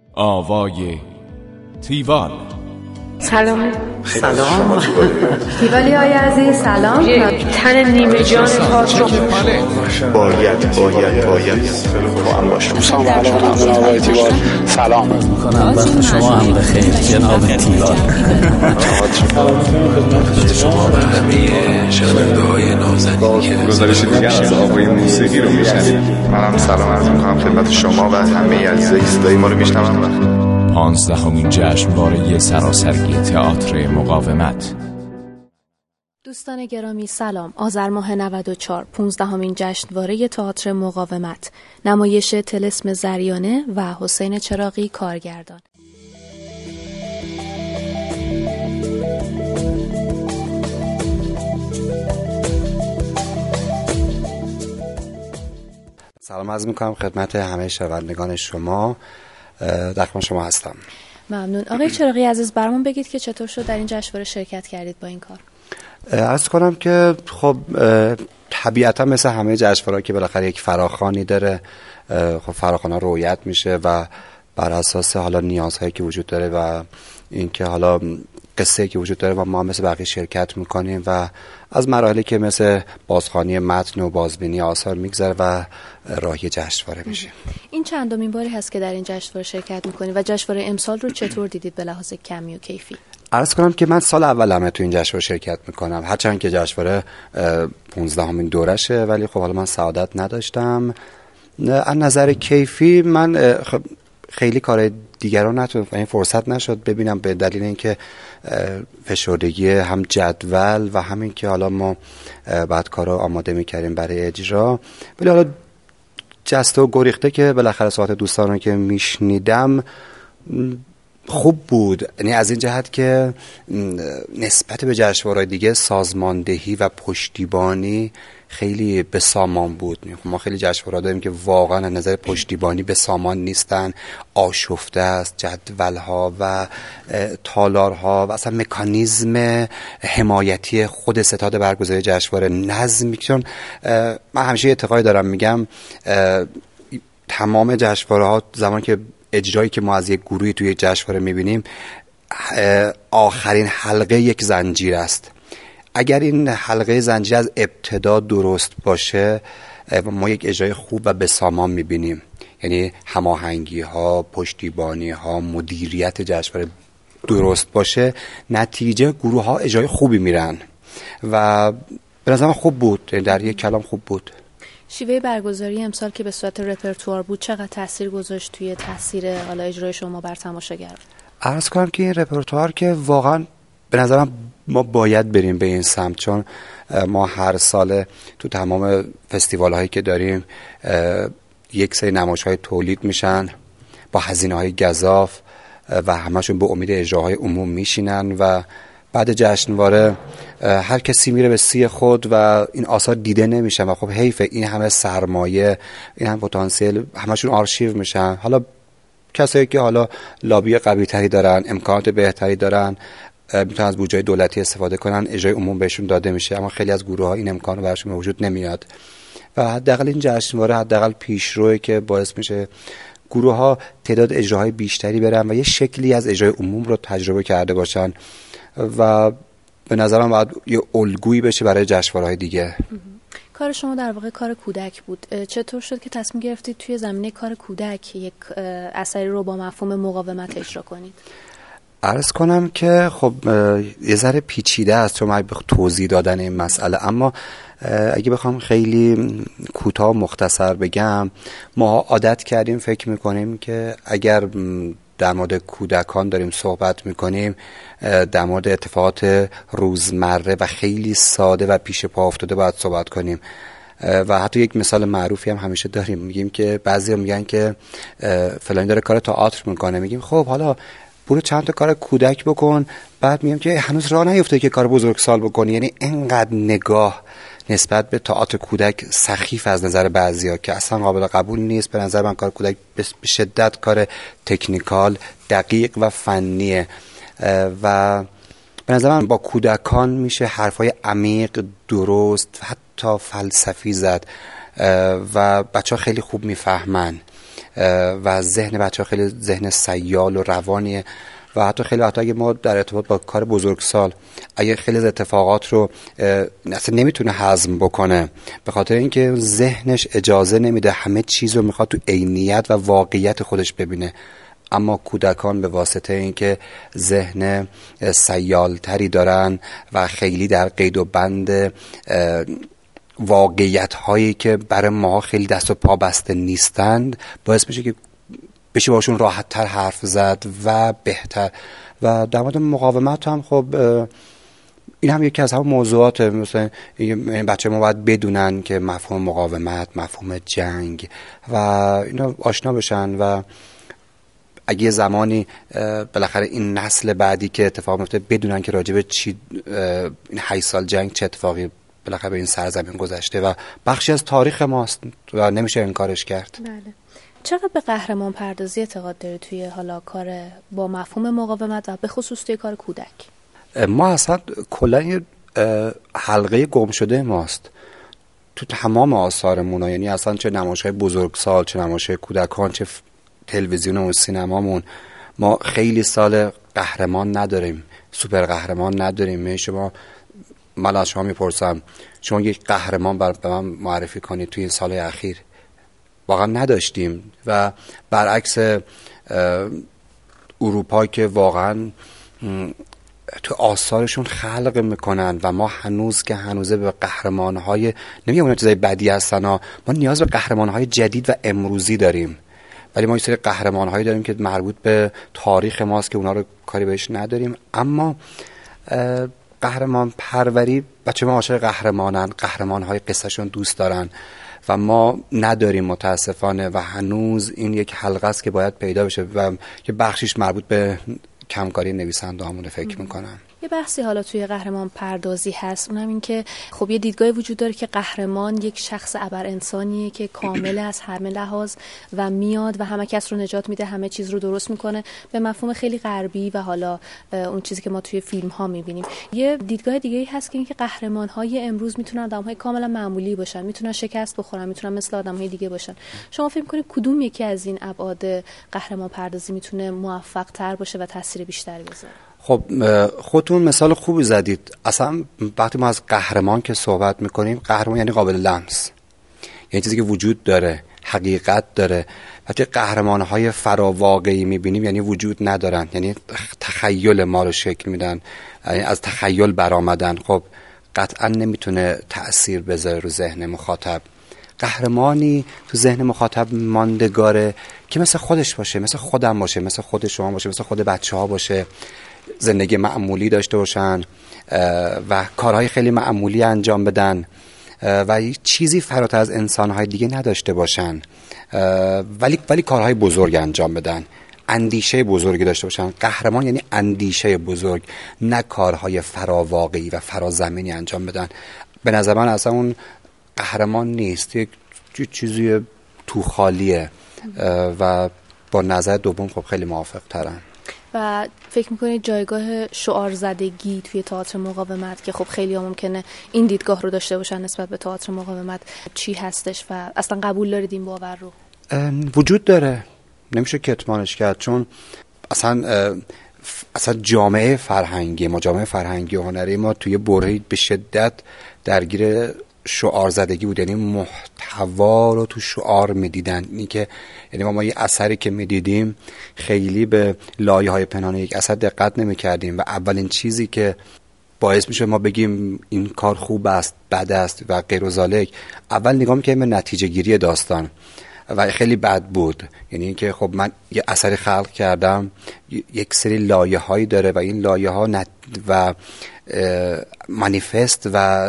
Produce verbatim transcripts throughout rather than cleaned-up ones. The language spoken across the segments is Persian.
آوای تیوال. سلام. سلام تیوالی های عزیز سلام. یک تن نیمه جان تئاتر باید باید باید با هم باشم. سلام علیکم آقای تیوال. سلام میکنم وقت شما هم بخیر جناب تیوال. خدمت شما و همه شنونده های نازنین که گزارش دیگر از آقای موسیقی رو میشنید. منم سلام عرض میکنم خدمت شما و همه عزیزای صدای ما رو میشنون. پانزدهمین جشنواره سراسری تئاتر مقاومت. دوستان گرامی سلام. آذر ماه نود و چهار پانزدهمین جشنواره تئاتر مقاومت، نمایش طلسم زریانه و حسین چراغی کارگردان. سلام عرض میکنم خدمت همه شنوندگان شما. در خدمت شما هستم. ممنون. آقای چراغی عزیز برامون بگید که چطور شد در این جشنواره شرکت کردید با این کار؟ عرض کنم که خب طبیعتا مثل همه جشنواره‌ها که بالاخره یک فراخوانی داره، خب فراخوان رویت میشه و بر اساس حالا نیازهایی که وجود داره و اینکه حالا قصه‌ای که وجود داره و ما مثل بقیه شرکت میکنیم و از مراحلی که مثل بازخوانی متن و بازبینی آثار میگذره و راهی جشنواره میشه. این چندمین باری هست که در این جشنواره شرکت میکنید و جشنواره امسال رو چطور دیدید به لحاظ کمی و کیفی؟ عرض کنم که من سال اولمه تو این جشنواره شرکت میکنم، هرچند که جشنواره پانزدهمین دورشه ولی خب حالا من سعادت نداشتم. از نظر کیفی من خب خیلی کار دیگران نتونم، این فرصت نشد ببینم به دلیل اینکه فشردگی هم جدول و همین که حالا ما بعد کارو آماده میکردیم برای اجرا. ولی حالا جسته و گریخته که بالاخره صحبت دوستان رو که میشنیدم خوب بود، یعنی از این جهت که نسبت به جشنواره‌های دیگه سازماندهی و پشتیبانی خیلی به سامان بود. ما خیلی جشنواره‌ها داریم که واقعا از نظر پشتیبانی به سامان نیستن، آشفته است، جدول‌ها و تالارها و اصلا مکانیزم حمایتی خود ستاد برگزاری جشنواره نظمی. چون من همیشه اعتقاد دارم میگم تمام جشنواره‌ها زمان که اجرایی که ما از یک گروهی توی جشنواره میبینیم آخرین حلقه یک زنجیر است. اگر این حلقه زنجیر از ابتدا درست باشه ما یک اجرای خوب و به سامان میبینیم، یعنی هماهنگی ها، پشتیبانی ها، مدیریت جشنواره درست باشه، نتیجه گروه ها اجرای خوبی میرن و به نظرم خوب بود، در یک کلام خوب بود. شیوه برگزاری امسال که به صورت رپرتوار بود چقدر تاثیر گذاشت توی تاثیر حالا اجرای شما بر تماشاگر؟ عرض کنم که این رپرتوار که واقعا به نظرم ما باید بریم به این سمت، چون ما هر سال تو تمام فستیوال هایی که داریم یک سری نمایش های تولید میشن با هزینه های گزاف و همشون به امید اجراهای عموم میشینن و بعد جشنواره هر کسی میره به سی خود و این آثار دیده نمیشن و خب حیفه. این همه سرمایه، این هم پتانسیل، همشون آرشیو میشن. حالا کسایی که حالا لابی قوی تری دارن، امکانات بهتری دارن، میتونن از بودجه دولتی استفاده کنن، اجرای عموم بهشون داده میشه، اما خیلی از گروه ها این امکان رو براشون وجود نمیاد و حداقل این جشنواره حداقل پیشروی که باعث میشه گروه ها تعداد اجراهای بیشتری برن و یه شکلی از اجرای عموم رو تجربه کرده باشن و به نظرم باید یه الگویی بشه برای جشنواره‌های دیگه. کار شما در واقع کار کودک بود. چطور شد که تصمیم گرفتید توی زمینه کار کودک یک اثری رو با مفهوم مقاومت اجرا کنید؟ عرض کنم که خب یه ذره پیچیده است تو من توضیح دادن این مسئله، اما اگه بخوام خیلی کوتاه مختصر بگم، ما عادت کردیم فکر میکنیم که اگر در مورد کودکان داریم صحبت میکنیم در مورد اتفاقات روزمره و خیلی ساده و پیش پا افتاده باید صحبت کنیم و حتی یک مثال معروفی هم همیشه داریم، میگیم که بعضی میگن که فلانی داره کار تئاتر میکنه، میگیم خب حالا برو چند تا کار کودک بکن، بعد میگم که هنوز راه نیفته که کار بزرگسال بکنی. یعنی اینقدر نگاه نسبت به تئاتر کودک سخیف از نظر بعضیا که اصلا قابل قبول نیست. به نظر من کار کودک به شدت کار تکنیکال، دقیق و فنیه و به نظر من با کودکان میشه حرفای عمیق، درست، حتی فلسفی زد و بچه ها خیلی خوب میفهمن. و ذهن بچه‌ها خیلی ذهن سیال و روانیه و حتی خیلی حتی اگه ما در ارتباط با کار بزرگسال اگه خیلی از اتفاقات رو اصلا نمیتونه هضم بکنه به خاطر اینکه ذهنش اجازه نمیده، همه چیز رو میخواد تو عینیت و واقعیت خودش ببینه. اما کودکان به واسطه اینکه ذهن سیالتری دارن و خیلی در قید و بند واقعیت هایی که برای ما خیلی دست و پا بسته نیستند باعث میشه که بشه باشون راحت تر حرف زد و بهتر. و در مورد مقاومت هم خب این هم یکی از همون موضوعات، مثلا بچه ما باید بدونن که مفهوم مقاومت، مفهوم جنگ و اینا آشنا بشن و اگه یه زمانی بالاخره این نسل بعدی که اتفاق میفته بدونن که راجب چی این هشت سال جنگ چه اتفاقی بالاخره به این سرزمین گذشته و بخشی از تاریخ ماست و نمیشه انکارش کرد. بله. چقدر به قهرمان پردازی اعتقاد داری توی حالا کار با مفهوم مقاومت و به خصوص توی کار کودک؟ ما اصلا کلا یه حلقه گم شده ماست تو تمام آثارمون، یعنی اصلا چه نمایش‌های بزرگسال، چه نمایش‌های کودکان، چه تلویزیون و سینمامون، ما خیلی سال قهرمان نداریم، سوپر قهرمان نداریم. شما من از شما میپرسم شما یک قهرمان بر به من معرفی کنید توی این سال اخیر. واقعا نداشتیم و برعکس اروپا که واقعا تو آثارشون خلق میکنن و ما هنوز که هنوزه به قهرمانهای نمیگم اون چیزای بدی هستن ها، ما نیاز به قهرمانهای جدید و امروزی داریم، ولی ما یه سری قهرمانهایی داریم که مربوط به تاریخ ماست که اونا رو کاری بهش نداریم. اما قهرمان پروری بچه ما عاشق قهرمانن، قهرمانهای قصهشون دوست دارن و ما نداریم متاسفانه و هنوز این یک حلقه است که باید پیدا بشه و که بخشیش مربوط به کمکاری نویسنده همونه فکر میکنم. یه بحثی حالا توی قهرمان پردازی هست، اونم این که خب یه دیدگاهی وجود داره که قهرمان یک شخص ابر انسانیه که کامل از همه لحاظ و میاد و همه کس رو نجات میده، همه چیز رو درست میکنه به مفهوم خیلی غربی و حالا اون چیزی که ما توی فیلم ها میبینیم. یه دیدگاه دیگه‌ای هست که اینکه قهرمان های امروز میتونن آدم‌های کاملا معمولی باشن، میتونن شکست بخورن، میتونن مثل آدم‌های دیگه باشن. شما فکر می‌کنید کدوم یکی از این ابعاد قهرمان پردازی میتونه موفق تر باشه و تاثیر بیشتری بذاره؟ خب خودتون مثال خوبی زدید. اصلا وقتی ما از قهرمان که صحبت میکنیم، قهرمان یعنی قابل لمس، یعنی چیزی که وجود داره، حقیقت داره. وقتی قهرمانهای فراواقعی میبینیم یعنی وجود ندارن، یعنی تخیل ما رو شکل میدن، یعنی از تخیل برآمدن. خب قطعا نمیتونه تأثیر بذاره رو ذهن مخاطب. قهرمانی تو ذهن مخاطب ماندگاره که مثل خودش باشه، مثل خودم باشه، مثل خود شما باشه، مثل خود بچه ها باشه، زندگی معمولی داشته باشن و کارهای خیلی معمولی انجام بدن و چیزی فراتر از انسانهای دیگه نداشته باشن، ولی ولی کارهای بزرگ انجام بدن، اندیشه بزرگی داشته باشن. قهرمان یعنی اندیشه بزرگ، نه کارهای فراواقعی و فرازمینی انجام بدن. به نظر من اصلا اون قهرمان نیست، یک چیزی تو خالیه و با نظر دوم خب خیلی موافق ترم. و فکر میکنید جایگاه شعار زدگی توی تئاتر مقاومت که خب خیلی ها ممکنه این دیدگاه رو داشته باشن نسبت به تئاتر مقاومت چی هستش و اصلا قبول دارید این باور رو؟ وجود داره، نمیشه کتمانش کرد، چون اصلا اصلا جامعه فرهنگی ما، جامعه فرهنگی و هنری ما توی برهه‌ای به شدت درگیر شعار زدگی بود. یعنی محتوا رو تو شعار میدیدن، اینی که یعنی ما, ما یه اثری که میدیدیم خیلی به لایه های پنهان یک اثر دقت نمیکردیم و اولین چیزی که باعث میشه ما بگیم این کار خوب است، بد است و غیر و ذالک، اول نگاه میکنیم به نتیجه گیری داستان و خیلی بد بود. یعنی اینکه خب من یه اثری خلق کردم، یک سری لایه هایی داره و این لایه ها نت و مانیفست و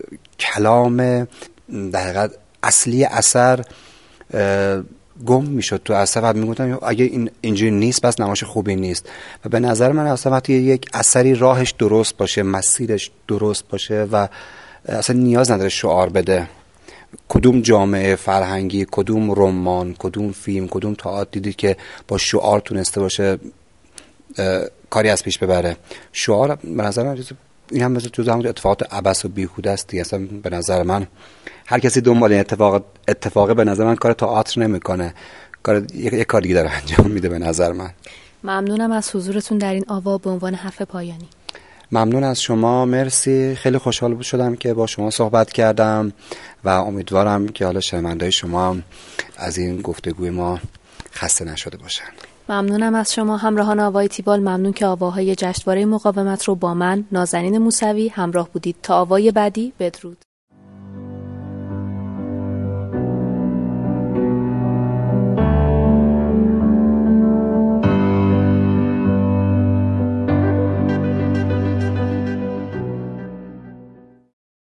کلام در حقیقت اصلی اثر گم میشد تو اثر و میگفتم اگه این اینجوری نیست پس نمایش خوبی نیست. و به نظر من اصلا وقتی یک اثری راهش درست باشه، مسیرش درست باشه و اصلا نیاز نداره شعار بده. کدوم جامعه فرهنگی، کدوم رمان، کدوم فیلم، کدوم تئاتر دیدی که با شعار تونسته باشه کاری از پیش ببره؟ شعار به نظر من این هم مثل جزء همون اتفاقات عبث و بیهوده است دیگه. اصلا به نظر من هر کسی دنبال این اتفاق اتفاقه به نظر من کار تئاتر نمیکنه. کار یک کار دیگه داره انجام میده به نظر من. ممنونم از حضورتون در این آوا به عنوان حرف پایانی. ممنون از شما، مرسی. خیلی خوشحال شدم که با شما صحبت کردم و امیدوارم که حالا شنونده‌های شما از این گفتگوی ما خسته نشده باشن. ممنونم از شما همراهان آوای تیوال. ممنون که آواهای جشنواره مقاومت رو با من نازنین موسوی همراه بودید. تا آوای بعدی، بدرود.